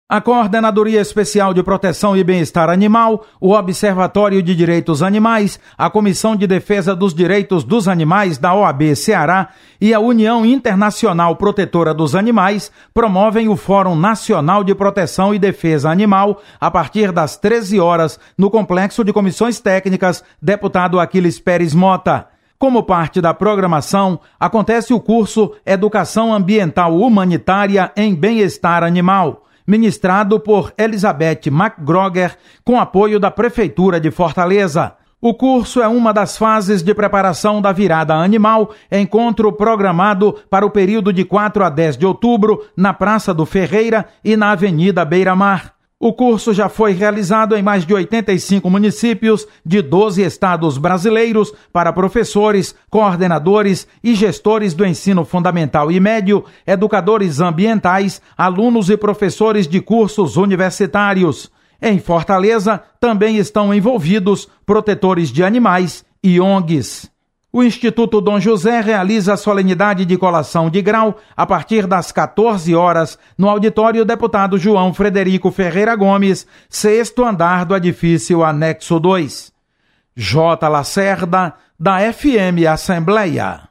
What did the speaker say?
A Coordenadoria Especial de Proteção e Bem-Estar Animal, o Observatório de Direitos Animais, a Comissão de Defesa dos Direitos dos Animais da OAB Ceará e a União Internacional Protetora dos Animais promovem o Fórum Nacional de Proteção e Defesa Animal a partir das 13 horas no Complexo de Comissões Técnicas Deputado Aquiles Pérez Mota. Como parte da programação, acontece o curso Educação Ambiental Humanitária em Bem-Estar Animal, ministrado por Elizabeth McGroger, com apoio da Prefeitura de Fortaleza. O curso é uma das fases de preparação da Virada Animal, encontro programado para o período de 4 a 10 de outubro, na Praça do Ferreira e na Avenida Beira Mar. O curso já foi realizado em mais de 85 municípios de 12 estados brasileiros para professores, coordenadores e gestores do ensino fundamental e médio, educadores ambientais, alunos e professores de cursos universitários. Em Fortaleza, também estão envolvidos protetores de animais e ONGs. O Instituto Dom José realiza a solenidade de colação de grau a partir das 14 horas no auditório Deputado João Frederico Ferreira Gomes, 6º andar do edifício Anexo 2. J. Lacerda, da FM Assembleia.